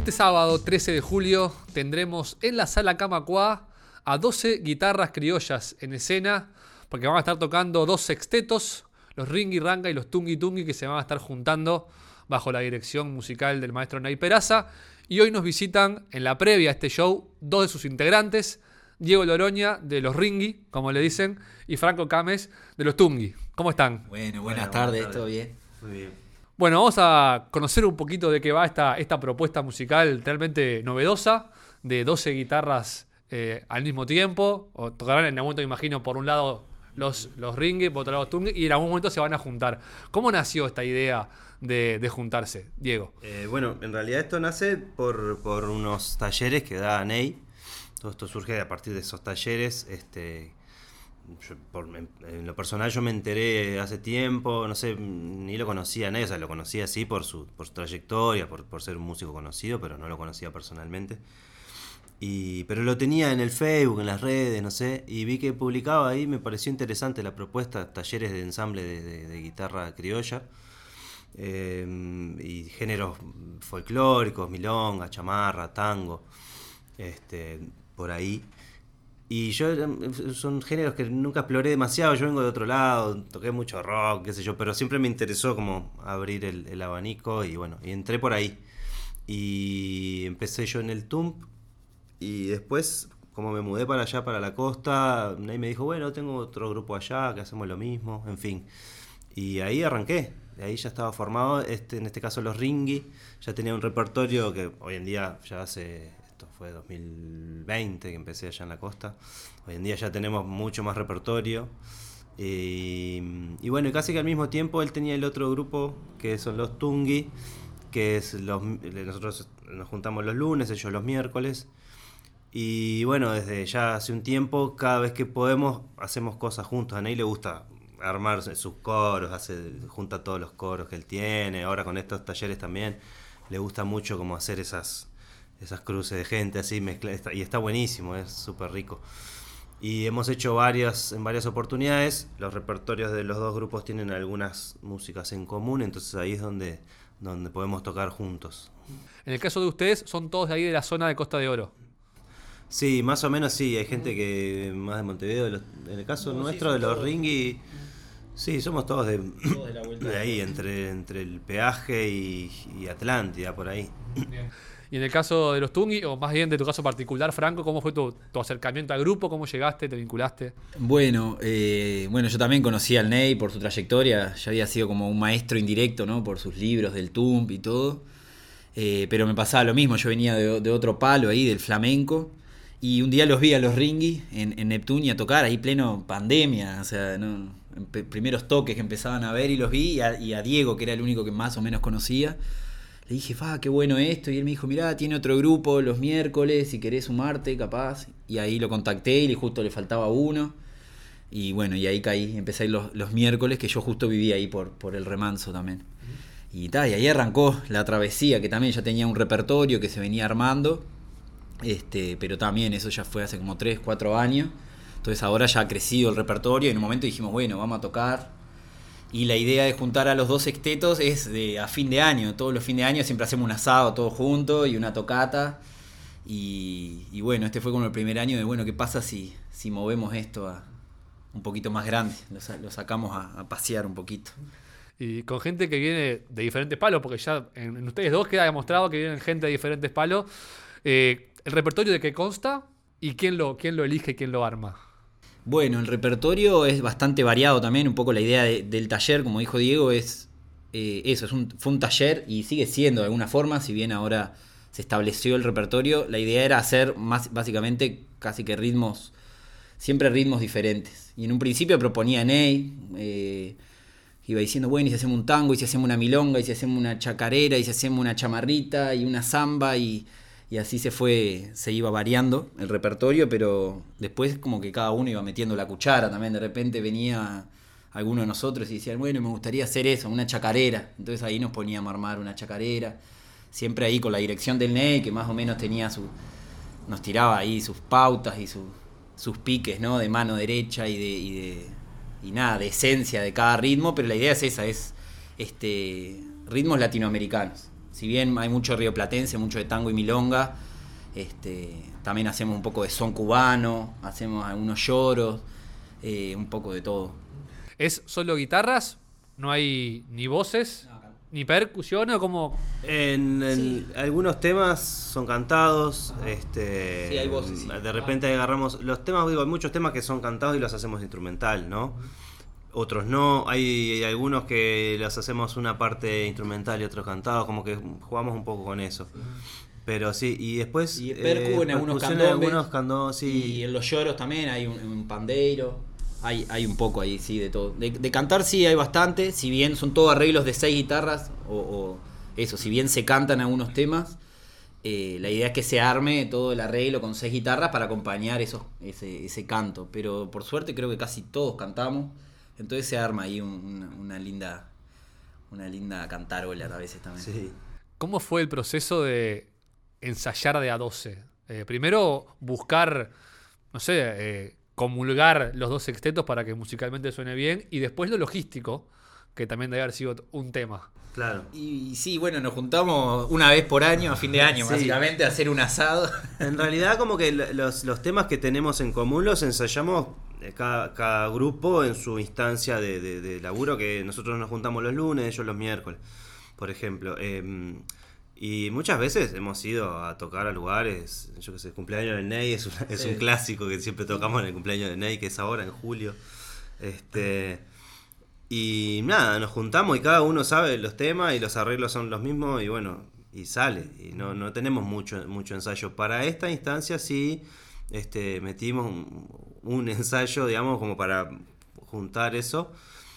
Este sábado 13 de julio tendremos en la Sala Camacuá a 12 guitarras criollas en escena, porque van a estar tocando 2 sextetos, los Ringy Ranga y los Tungi Tungi, que se van a estar juntando bajo la dirección musical del maestro Ney Peraza. Y hoy nos visitan en la previa a este show 2 de sus integrantes, Diego Loroña de los Ringy, como le dicen, y Franco Cames de los Tungi. ¿Cómo están? Bueno, buenas tardes, ¿todo bien? Muy bien. Bueno, vamos a conocer un poquito de qué va esta propuesta musical realmente novedosa, de 12 guitarras al mismo tiempo. O tocarán en algún momento, me imagino, por un lado los Ringy, por otro lado Tungi, y en algún momento se van a juntar. ¿Cómo nació esta idea de juntarse, Diego? Bueno, en realidad esto nace por unos talleres que da Ney. Todo esto surge a partir de esos talleres. En lo personal yo me enteré hace tiempo, no sé, ni lo conocía a Ney, o sea, lo conocía así por su trayectoria, por ser un músico conocido, pero no lo conocía personalmente. Pero lo tenía en el Facebook, en las redes, no sé, y vi que publicaba ahí, me pareció interesante la propuesta, talleres de ensamble de guitarra criolla, y géneros folclóricos, milonga, chamarra, tango, por ahí. Y yo, son géneros que nunca exploré demasiado, yo vengo de otro lado, toqué mucho rock, qué sé yo, pero siempre me interesó como abrir el abanico y bueno, y entré por ahí. Y empecé yo en el TUMP y después, como me mudé para allá, para la costa, Ney me dijo, bueno, tengo otro grupo allá que hacemos lo mismo, en fin. Y ahí arranqué, de ahí ya estaba formado, en este caso los Ringy, ya tenía un repertorio que hoy en día ya fue 2020 que empecé allá en la costa. Hoy en día ya tenemos mucho más repertorio. Y bueno, y casi que al mismo tiempo él tenía el otro grupo que son los Tungi, que es nosotros nos juntamos los lunes, ellos los miércoles. Y bueno, desde ya hace un tiempo, cada vez que podemos, hacemos cosas juntos. A Ney le gusta armar sus coros, junta todos los coros que él tiene. Ahora con estos talleres también le gusta mucho como hacer esas cruces de gente así mezcladas, y está buenísimo, es súper rico. Y hemos hecho en varias oportunidades. Los repertorios de los dos grupos tienen algunas músicas en común, entonces ahí es donde podemos tocar juntos. En el caso de ustedes, son todos de ahí de la zona de Costa de Oro. Sí, más o menos sí, hay gente que más de Montevideo, en el caso nuestro de los Ringy, sí, somos todos de la vuelta de ahí, entre el peaje y Atlántida, por ahí. Bien. Y en el caso de los Tungi, o más bien de tu caso particular, Franco, ¿cómo fue tu acercamiento al grupo? ¿Cómo llegaste? ¿Te vinculaste? Bueno, yo también conocí al Ney por su trayectoria, ya había sido como un maestro indirecto, ¿no? Por sus libros del TUMP y todo, pero me pasaba lo mismo, yo venía de otro palo ahí, del flamenco, y un día los vi a los Ringy en Neptunia tocar, ahí pleno pandemia, o sea, ¿no? Primeros toques que empezaban a ver y los vi, y a Diego, que era el único que más o menos conocía. Le dije, qué bueno esto, y él me dijo, mirá, tiene otro grupo los miércoles, si querés sumarte, capaz. Y ahí lo contacté y justo le faltaba uno. Y bueno, y ahí caí, empecé a ir los miércoles, que yo justo vivía ahí por el Remanso también. Y ahí arrancó la travesía, que también ya tenía un repertorio que se venía armando, pero también eso ya fue hace como 3, 4 años. Entonces ahora ya ha crecido el repertorio y en un momento dijimos, bueno, vamos a tocar. Y la idea de juntar a los 2 sextetos es a fin de año. Todos los fines de año siempre hacemos un asado todos juntos y una tocata. Y bueno, este fue como el primer año de, bueno, ¿qué pasa si movemos esto a un poquito más grande? Lo sacamos a pasear un poquito. Y con gente que viene de diferentes palos, porque ya en ustedes dos queda demostrado que vienen gente de diferentes palos. ¿El repertorio de qué consta? ¿Y quién lo elige, quién lo arma? Bueno, el repertorio es bastante variado también, un poco la idea del taller, como dijo Diego, es eso, fue un taller y sigue siendo de alguna forma, si bien ahora se estableció el repertorio, la idea era hacer básicamente casi que siempre ritmos diferentes. Y en un principio proponía Ney, iba diciendo, bueno, y si hacemos un tango, y si hacemos una milonga, y si hacemos una chacarera, y si hacemos una chamarrita, y una samba, y así se iba variando el repertorio, pero después como que cada uno iba metiendo la cuchara también. De repente venía alguno de nosotros y decían, bueno, me gustaría hacer eso, una chacarera. Entonces ahí nos poníamos a armar una chacarera, siempre ahí con la dirección del Ney, que más o menos nos tiraba ahí sus pautas y sus piques, ¿no? De mano derecha y de esencia de cada ritmo, pero la idea es esa, ritmos latinoamericanos. Si bien hay mucho rioplatense, mucho de tango y milonga, también hacemos un poco de son cubano, hacemos algunos lloros, un poco de todo. ¿Es solo guitarras? ¿No hay ni voces? ¿Ni percusión o como? En algunos temas son cantados, Sí, hay voces, sí. de repente agarramos los temas, digo, hay muchos temas que son cantados y los hacemos instrumental, ¿no? Otros no, hay algunos que los hacemos una parte instrumental y otros cantados, como que jugamos un poco con eso. Pero sí, y después Y percu en algunos candombes, candombes, sí. y en los lloros también hay un pandeiro. Hay un poco ahí, sí, de todo. De cantar sí hay bastante, si bien son todos arreglos de 6 guitarras, o eso, si bien se cantan algunos temas, la idea es que se arme todo el arreglo con 6 guitarras para acompañar ese canto. Pero por suerte creo que casi todos cantamos, entonces se arma ahí una linda cantarola a veces también. Sí. ¿Cómo fue el proceso de ensayar de a 12? Primero buscar, no sé, comulgar los dos sextetos para que musicalmente suene bien, y después lo logístico, que también debe haber sido un tema. Claro. Y sí, bueno, nos juntamos una vez por año, a fin de año, Sí. básicamente, a hacer un asado. En realidad como que los temas que tenemos en común los ensayamos cada grupo en su instancia de laburo, que nosotros nos juntamos los lunes, ellos los miércoles, por ejemplo. Y muchas veces hemos ido a tocar a lugares, yo que sé, el cumpleaños de Ney es un clásico que siempre tocamos en el cumpleaños de Ney, que es ahora en julio. Y nada, nos juntamos y cada uno sabe los temas y los arreglos son los mismos y bueno, y sale. Y no tenemos mucho ensayo. Para esta instancia sí metimos un ensayo, digamos, como para juntar eso.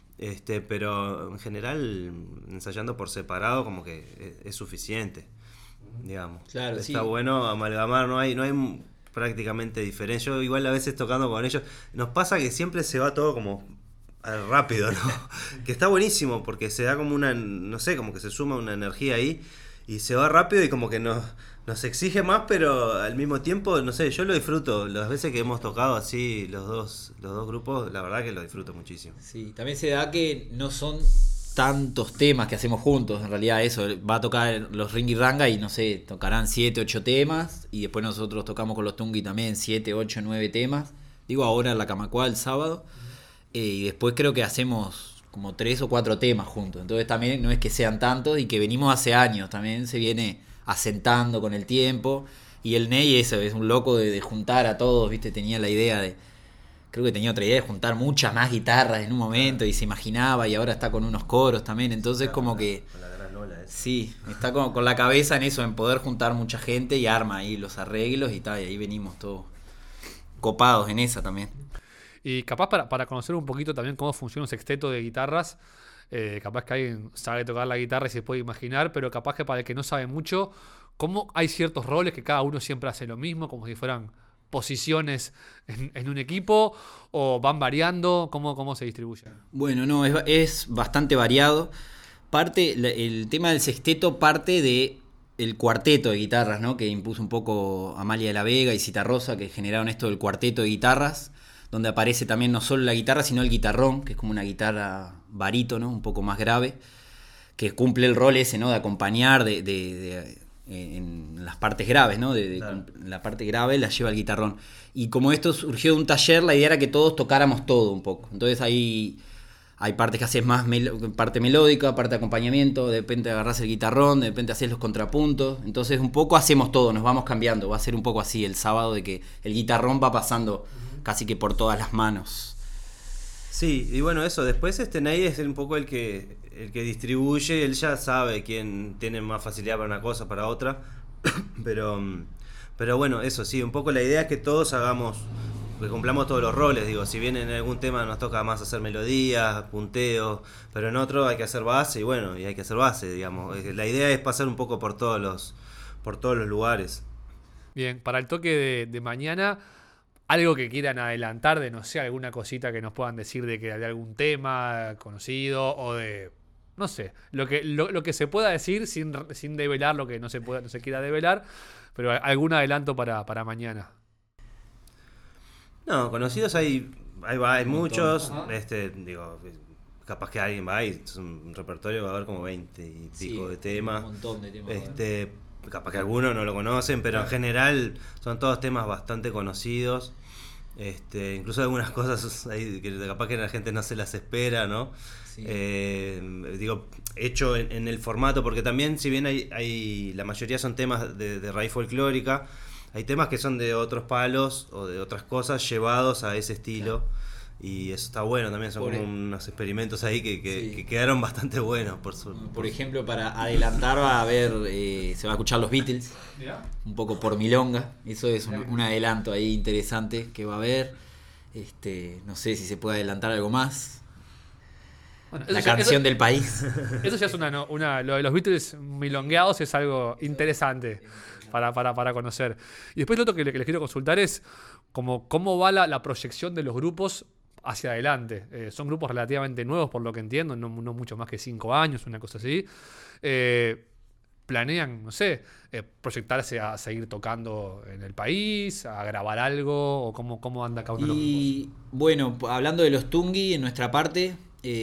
Pero en general, ensayando por separado, como que es suficiente, digamos. Claro, está sí. bueno amalgamar, no hay prácticamente diferencia. Yo igual a veces tocando con ellos, nos pasa que siempre se va todo como rápido, ¿no? Que está buenísimo, porque se da como una, no sé, como que se suma una energía ahí, y se va rápido y como que nos exige más, pero al mismo tiempo, no sé, yo lo disfruto. Las veces que hemos tocado así los dos grupos, la verdad que lo disfruto muchísimo. Sí, también se da que no son tantos temas que hacemos juntos, en realidad eso, va a tocar los Ringy Ranga y no sé, tocarán 7, 8 temas, y después nosotros tocamos con los Tungi también 7, 8, 9 temas, digo ahora en la Camacuá el sábado, y después creo que hacemos como 3 o 4 temas juntos, entonces también no es que sean tantos y que venimos hace años, también se viene asentando con el tiempo, y el Ney eso, es un loco de juntar a todos, viste, tenía la idea de, creo que tenía otra idea de juntar muchas más guitarras en un momento y se imaginaba, y ahora está con unos coros también, entonces como que Con la gran ola esa. sí, está como con la cabeza en eso, en poder juntar mucha gente y arma ahí los arreglos y tal, y ahí venimos todos copados en esa también. Y capaz para conocer un poquito también cómo funciona un sexteto de guitarras, capaz que alguien sabe tocar la guitarra y se puede imaginar, pero capaz que para el que no sabe mucho, cómo hay ciertos roles que cada uno siempre hace lo mismo, como si fueran posiciones en un equipo, o van variando, cómo se distribuyen. Bueno, no, es bastante variado. El tema del sexteto parte de el cuarteto de guitarras, ¿no? Que impuso un poco Amalia de la Vega y Citarrosa, que generaron esto del cuarteto de guitarras, donde aparece también no solo la guitarra, sino el guitarrón, que es como una guitarra barítono, un poco más grave, que cumple el rol ese, ¿no? De acompañar en las partes graves, ¿no? Claro. La parte grave la lleva el guitarrón. Y como esto surgió de un taller, la idea era que todos tocáramos todo un poco. Entonces hay partes que haces más parte melódica, parte de acompañamiento, de repente agarrás el guitarrón, de repente haces los contrapuntos. Entonces un poco hacemos todo, nos vamos cambiando. Va a ser un poco así el sábado, de que el guitarrón va pasando casi que por todas las manos. Sí, y bueno, eso, después Ney es un poco el que distribuye, él ya sabe quién tiene más facilidad para una cosa, para otra, pero bueno, eso sí, un poco la idea es que todos que cumplamos todos los roles, digo, si bien en algún tema nos toca más hacer melodías, punteos, pero en otro hay que hacer base, y bueno, y hay que hacer base, digamos, la idea es pasar un poco por todos los lugares. Bien, para el toque de mañana, algo que quieran adelantar de, no sé, alguna cosita que nos puedan decir de algún tema conocido o de, no sé, lo que se pueda decir sin develar lo que no se quiera develar, pero algún adelanto para mañana. No, conocidos hay muchos, digo, capaz que alguien va y es un repertorio, va a haber como 20 y pico de temas. Un montón de temas. Capaz que algunos no lo conocen, pero en general son todos temas bastante conocidos. Incluso algunas cosas ahí que capaz que la gente no se las espera, ¿no? Sí. Digo, hecho en el formato, porque también si bien hay la mayoría son temas de raíz folclórica, hay temas que son de otros palos o de otras cosas llevados a ese estilo. Y eso está bueno también, son como unos experimentos ahí que quedaron bastante buenos. Por ejemplo, para adelantar va a haber, se va a escuchar los Beatles, un poco por milonga, eso es un adelanto ahí interesante que va a haber. No sé si se puede adelantar algo más. Bueno, la canción del país. Eso ya es lo de los Beatles milongueados es algo interesante para conocer. Y después lo otro que les quiero consultar es cómo va la proyección de los grupos hacia adelante. Son grupos relativamente nuevos, por lo que entiendo, no mucho más que 5 años, una cosa así. ¿Planean, no sé, proyectarse a seguir tocando en el país, a grabar algo? ¿O cómo anda cada uno de los grupos? Y bueno, hablando de los Tungi, en nuestra parte,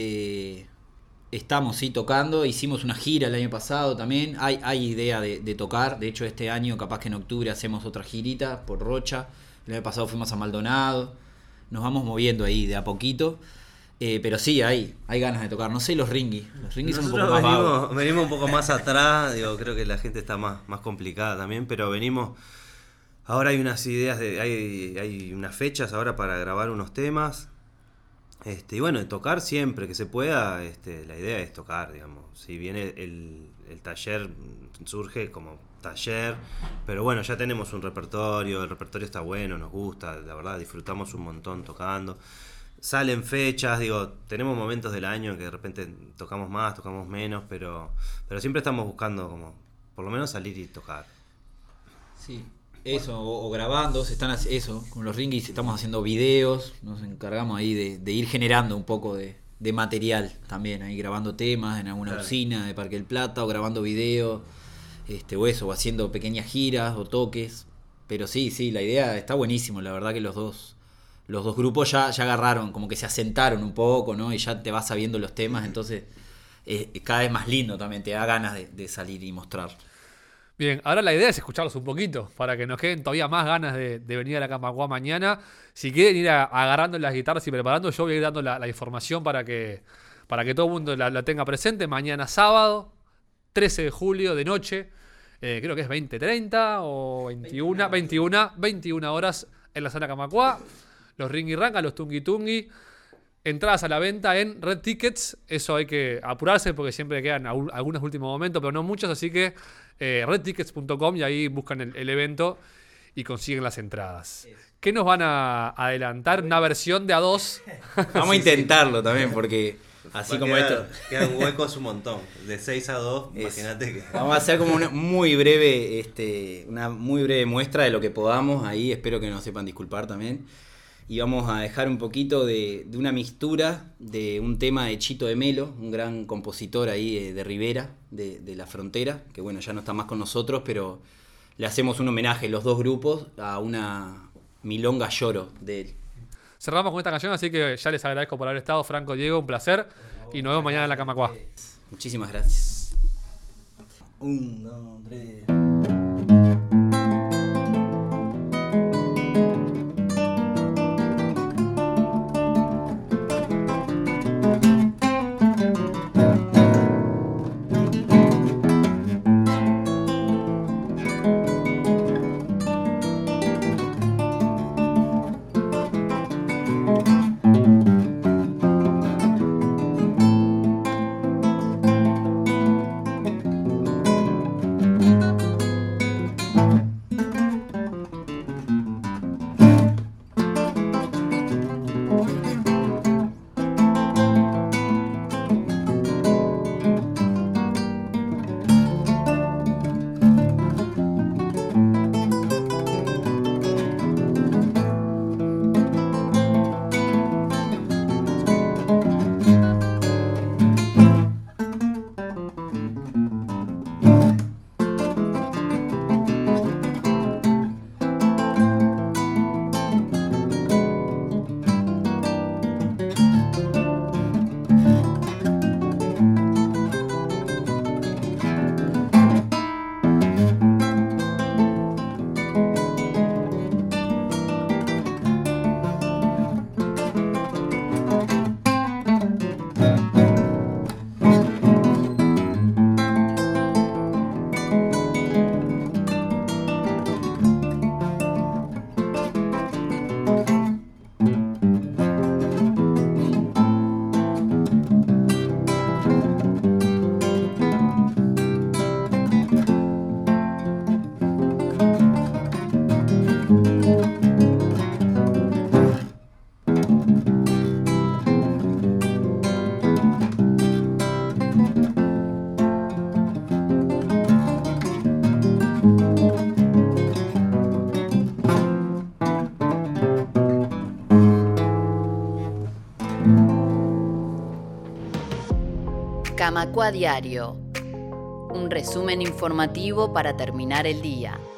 estamos tocando. Hicimos una gira el año pasado también. Hay idea de tocar. De hecho, este año, capaz que en octubre, hacemos otra girita por Rocha. El año pasado fuimos a Maldonado. Nos vamos moviendo ahí de a poquito. Pero sí, hay ganas de tocar. No sé, los Ringis. Los Ringis son un poco más vagos. Venimos un poco más atrás. Creo que la gente está más complicada también. Pero venimos. Ahora hay unas ideas, hay unas fechas ahora para grabar unos temas. Y bueno, de tocar siempre que se pueda. La idea es tocar, digamos. Si bien el taller surge como taller, pero bueno, ya tenemos un repertorio. El repertorio está bueno, nos gusta. La verdad, disfrutamos un montón tocando. Salen fechas, tenemos momentos del año que de repente tocamos más, tocamos menos, pero siempre estamos buscando como por lo menos salir y tocar. Sí, eso, o grabando, con los Ringis estamos haciendo videos, nos encargamos ahí de ir generando un poco de material también, ahí grabando temas en alguna usina de Parque del Plata, o grabando videos, o haciendo pequeñas giras o toques, pero sí, la idea está buenísimo, la verdad que los dos grupos ya agarraron, como que se asentaron un poco, ¿no? Y ya te vas sabiendo los temas, entonces cada vez más lindo también, te da ganas de salir y mostrar. Bien, ahora la idea es escucharlos un poquito, para que nos queden todavía más ganas de venir a la Camacuá mañana. Si quieren ir agarrando las guitarras y preparando, yo voy a ir dando la información para que todo el mundo la tenga presente. Mañana sábado, 13 de julio, de noche, creo que es 20:30 o 21 horas en la sala Camacuá. Los Ringi Ranga, los Tungi Tungi. Entradas a la venta en Red Tickets. Eso hay que apurarse porque siempre quedan algunos últimos momentos, pero no muchos. Así que redtickets.com y ahí buscan el evento y consiguen las entradas. ¿Qué nos van a adelantar? Una versión de A2. Vamos a intentarlo también porque así como esto. Quedan huecos un montón. De 6-2, imagínate que. Vamos a hacer como una muy breve muestra de lo que podamos. Ahí espero que nos sepan disculpar también. Y vamos a dejar un poquito de una mixtura de un tema de Chito de Melo, un gran compositor ahí de Rivera, de La Frontera, que bueno, ya no está más con nosotros, pero le hacemos un homenaje, los dos grupos, a una milonga lloro de él. Cerramos con esta canción, así que ya les agradezco por haber estado. Franco, Diego, un placer. Y nos vemos mañana en la Camacuá. Muchísimas gracias. 1, 2, 3. Camacua Diario. Un resumen informativo para terminar el día.